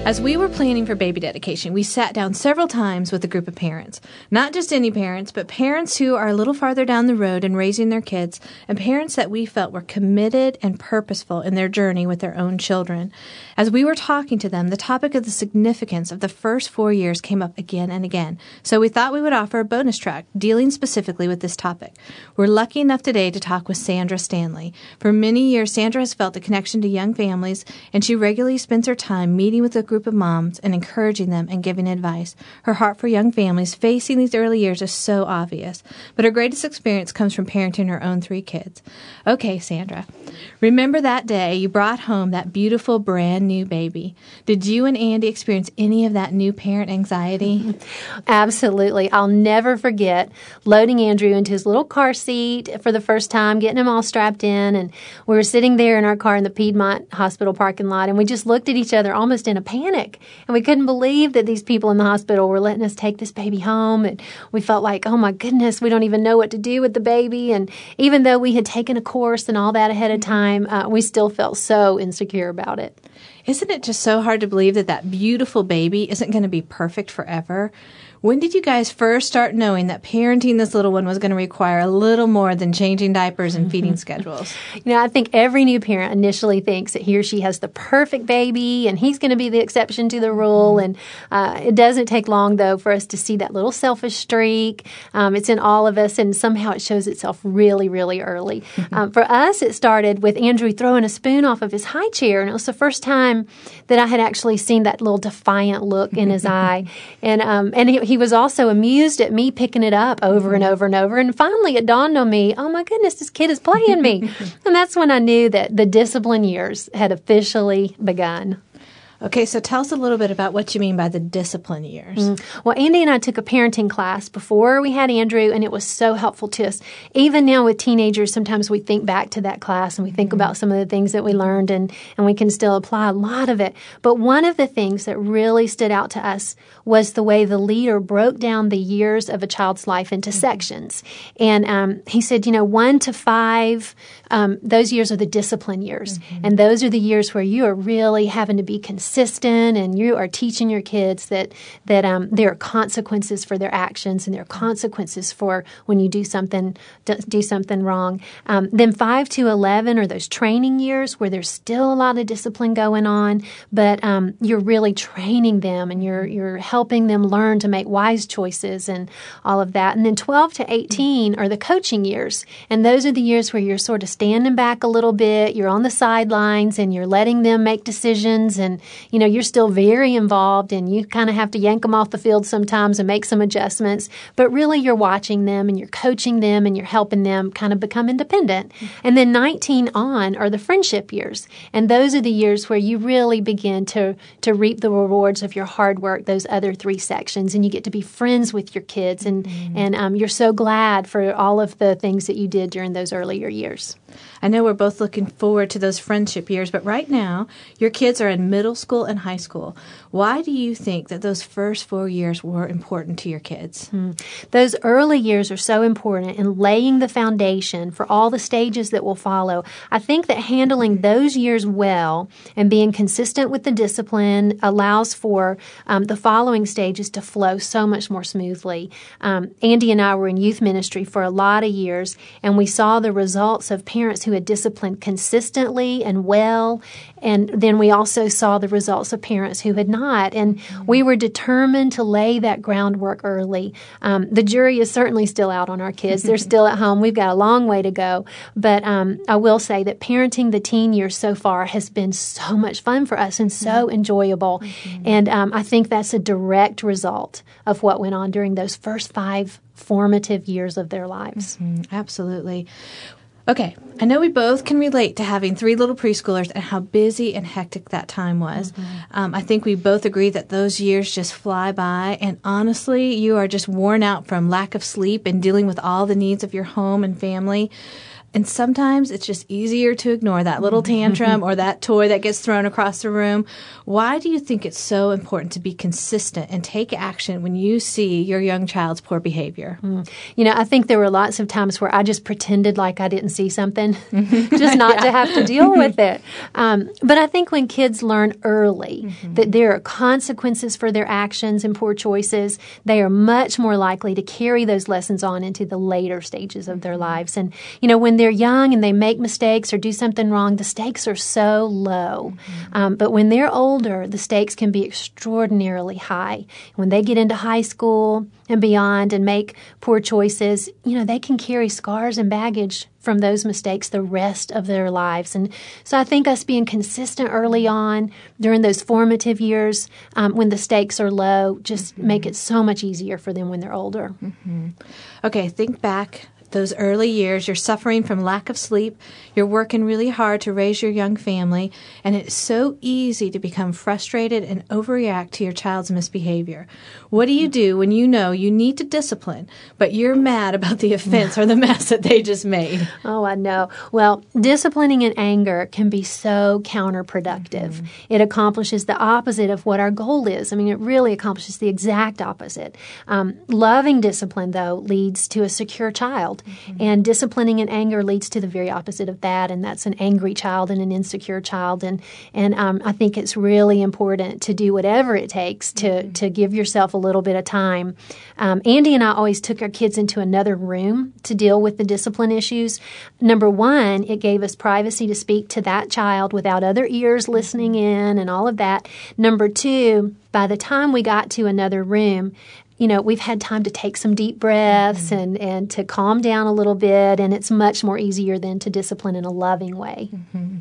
As we were planning for baby dedication, we sat down several times with a group of parents. Not just any parents, but parents who are a little farther down the road in raising their kids, and parents that we felt were committed and purposeful in their journey with their own children. As we were talking to them, the topic of the significance of the first 4 years came up again and again. So we thought we would offer a bonus track dealing specifically with this topic. We're lucky enough today to talk with Sandra Stanley. For many years, Sandra has felt a connection to young families, and she regularly spends her time meeting with a group of moms and encouraging them and giving advice. Her heart for young families facing these early years is so obvious, but her greatest experience comes from parenting her own 3 kids. Okay, Sandra, remember that day you brought home that beautiful brand new baby. Did you and Andy experience any of that new parent anxiety? Absolutely. I'll never forget loading Andrew into his little car seat for the first time, getting him all strapped in, and we were sitting there in our car in the Piedmont Hospital parking lot, and we just looked at each other almost in a panic. And we couldn't believe that these people in the hospital were letting us take this baby home. And we felt like, oh my goodness, we don't even know what to do with the baby. And even though we had taken a course and all that ahead of time, we still felt so insecure about it. Isn't it just so hard to believe that that beautiful baby isn't going to be perfect forever? When did you guys first start knowing that parenting this little one was going to require a little more than changing diapers and feeding schedules? I think every new parent initially thinks that he or she has the perfect baby and he's going to be the exception to the rule. And it doesn't take long, though, for us to see that little selfish streak. It's in all of us, and somehow it shows itself really, really early. For us, it started with Andrew throwing a spoon off of his high chair, and it was the first time that I had actually seen that little defiant look in his eye. And he was also amused at me picking it up over and over and over. And finally, it dawned on me, oh my goodness, this kid is playing me. And that's when I knew that the discipline years had officially begun. Okay, so tell us a little bit about what you mean by the discipline years. Well, Andy and I took a parenting class before we had Andrew, and it was so helpful to us. Even now with teenagers, sometimes we think back to that class and we think about some of the things that we learned, and we can still apply a lot of it. But one of the things that really stood out to us was the way the leader broke down the years of a child's life into sections. And he said, 1 to 5, those years are the discipline years. And those are the years where you are really having to be consistent, and you are teaching your kids that there are consequences for their actions, and there are consequences for when you do something wrong. Then 5 to 11 are those training years where there's still a lot of discipline going on, but you're really training them, and you're helping them learn to make wise choices and all of that. And then 12 to 18 are the coaching years, and those are the years where you're sort of standing back a little bit, you're on the sidelines, and you're letting them make decisions, and you're still very involved, and you kind of have to yank them off the field sometimes and make some adjustments. But really, you're watching them, and you're coaching them, and you're helping them kind of become independent. And then 19 on are the friendship years. And those are the years where you really begin to reap the rewards of your hard work, those other 3 sections. And you get to be friends with your kids. And you're so glad for all of the things that you did during those earlier years. I know we're both looking forward to those friendship years, but right now, your kids are in middle school and high school. Why do you think that those first 4 years were important to your kids? Those early years are so important in laying the foundation for all the stages that will follow. I think that handling those years well and being consistent with the discipline allows for the following stages to flow so much more smoothly. Andy and I were in youth ministry for a lot of years, and we saw the results of parents who had disciplined consistently and well, and then we also saw the results of parents who had not, and we were determined to lay that groundwork early. The jury is certainly still out on our kids. They're still at home. We've got a long way to go, but I will say that parenting the teen years so far has been so much fun for us and so enjoyable, and I think that's a direct result of what went on during those first 5 formative years of their lives. Absolutely. Okay, I know we both can relate to having 3 little preschoolers and how busy and hectic that time was. I think we both agree that those years just fly by, and honestly, you are just worn out from lack of sleep and dealing with all the needs of your home and family. And sometimes it's just easier to ignore that little tantrum or that toy that gets thrown across the room. Why do you think it's so important to be consistent and take action when you see your young child's poor behavior? I think there were lots of times where I just pretended like I didn't see something, just not to have to deal with it. But I think when kids learn early that there are consequences for their actions and poor choices, they are much more likely to carry those lessons on into the later stages of their lives. And, when they're young and they make mistakes or do something wrong, the stakes are so low. But when they're older, the stakes can be extraordinarily high. When they get into high school and beyond and make poor choices, they can carry scars and baggage from those mistakes the rest of their lives. And so I think us being consistent early on during those formative years when the stakes are low just make it so much easier for them when they're older. Okay, think back. Those early years, you're suffering from lack of sleep, you're working really hard to raise your young family, and it's so easy to become frustrated and overreact to your child's misbehavior. What do you do when you know you need to discipline, but you're mad about the offense or the mess that they just made? Oh, I know. Well, disciplining in anger can be so counterproductive. It accomplishes the opposite of what our goal is. It really accomplishes the exact opposite. Loving discipline, though, leads to a secure child. And disciplining in anger leads to the very opposite of that, and that's an angry child and an insecure child. And I think it's really important to do whatever it takes to give yourself a little bit of time. Andy and I always took our kids into another room to deal with the discipline issues. Number one, it gave us privacy to speak to that child without other ears listening in and all of that. Number two, by the time we got to another room, we've had time to take some deep breaths and to calm down a little bit, and it's much more easier than to discipline in a loving way.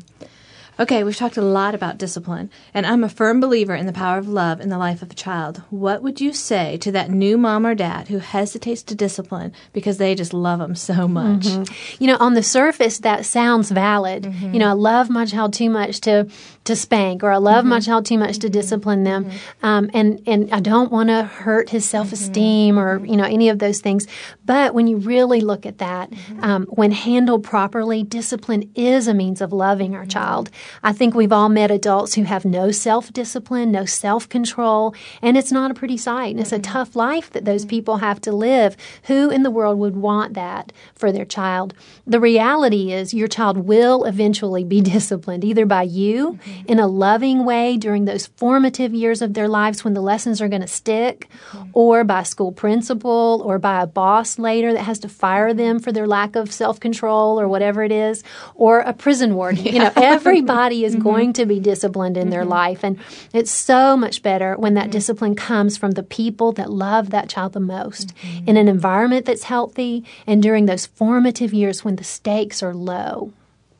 Okay, we've talked a lot about discipline, and I'm a firm believer in the power of love in the life of a child. What would you say to that new mom or dad who hesitates to discipline because they just love them so much? On the surface, that sounds valid. I love my child too much to spank, or I love my child too much to discipline them, and I don't want to hurt his self-esteem or, any of those things. But when you really look at that, when handled properly, discipline is a means of loving our child. I think we've all met adults who have no self-discipline, no self-control, and it's not a pretty sight. And it's a tough life that those people have to live. Who in the world would want that for their child? The reality is your child will eventually be disciplined, either by you in a loving way during those formative years of their lives when the lessons are going to stick, or by a school principal, or by a boss later that has to fire them for their lack of self-control or whatever it is, or a prison warden. Everybody is going to be disciplined in their life, and it's so much better when that discipline comes from the people that love that child the most, in an environment that's healthy, and during those formative years when the stakes are low.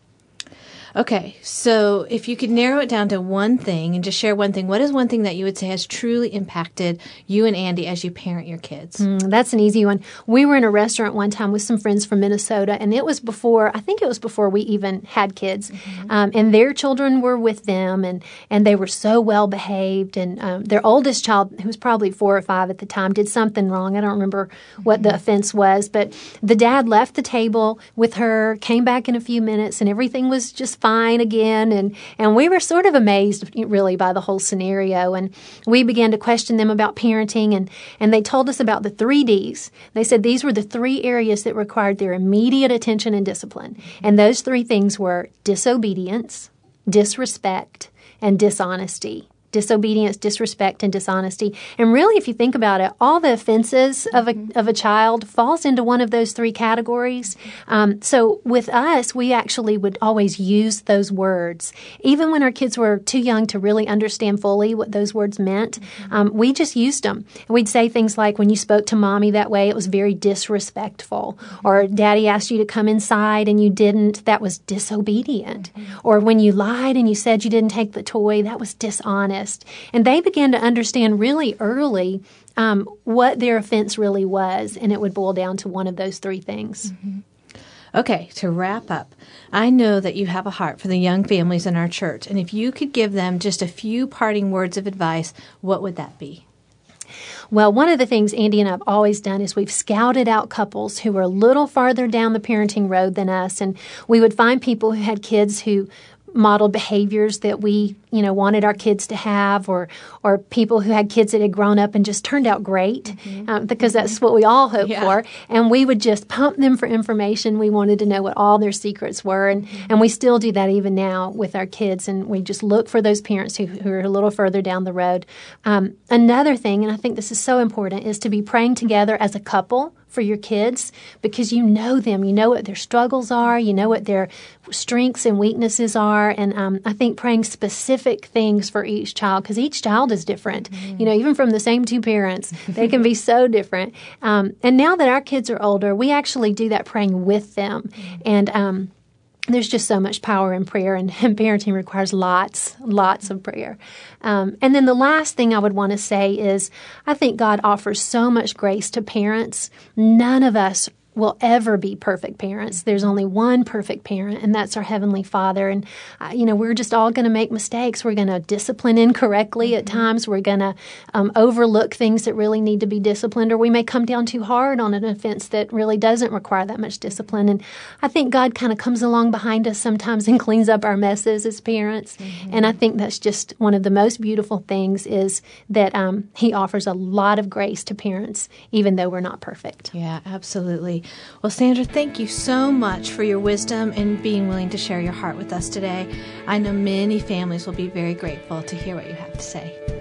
Okay, so if you could narrow it down to one thing and just share one thing, what is one thing that you would say has truly impacted you and Andy as you parent your kids? That's an easy one. We were in a restaurant one time with some friends from Minnesota, and I think it was before we even had kids, and their children were with them, and they were so well behaved, and their oldest child, who was probably 4 or 5 at the time, did something wrong. I don't remember what the offense was, but the dad left the table with her, came back in a few minutes, and everything was just fine again, and we were sort of amazed really by the whole scenario, and we began to question them about parenting, and they told us about the 3 Ds. They said these were the 3 areas that required their immediate attention and discipline, and those 3 things were disobedience, disrespect, and dishonesty. Disobedience, disrespect, and dishonesty. And really, if you think about it, all the offenses of a child falls into one of those 3 categories. So with us, we actually would always use those words. Even when our kids were too young to really understand fully what those words meant, we just used them. We'd say things like, when you spoke to Mommy that way, it was very disrespectful. Or Daddy asked you to come inside and you didn't, that was disobedient. Or when you lied and you said you didn't take the toy, that was dishonest. And they began to understand really early what their offense really was, and it would boil down to one of those 3 things. Okay, to wrap up, I know that you have a heart for the young families in our church, and if you could give them just a few parting words of advice, what would that be? Well, one of the things Andy and I have always done is we've scouted out couples who were a little farther down the parenting road than us, and we would find people who had kids who modeled behaviors that we, wanted our kids to have, or people who had kids that had grown up and just turned out great, because that's what we all hope for. And we would just pump them for information. We wanted to know what all their secrets were, and we still do that even now with our kids. And we just look for those parents who are a little further down the road. Another thing, and I think this is so important, is to be praying together as a couple for your kids, because you know them, you know what their struggles are, you know what their strengths and weaknesses are, and I think praying specific things for each child, because each child is different, even from the same two parents, they can be so different. And now that our kids are older, we actually do that praying with them, and there's just so much power in prayer, and parenting requires lots of prayer. And then the last thing I would want to say is I think God offers so much grace to parents. None of us will ever be perfect parents. There's only one perfect parent, and that's our Heavenly Father. And, we're just all going to make mistakes. We're going to discipline incorrectly at times. We're going to overlook things that really need to be disciplined, or we may come down too hard on an offense that really doesn't require that much discipline. And I think God kind of comes along behind us sometimes and cleans up our messes as parents. And I think that's just one of the most beautiful things, is that He offers a lot of grace to parents, even though we're not perfect. Yeah, absolutely. Well, Sandra, thank you so much for your wisdom and being willing to share your heart with us today. I know many families will be very grateful to hear what you have to say.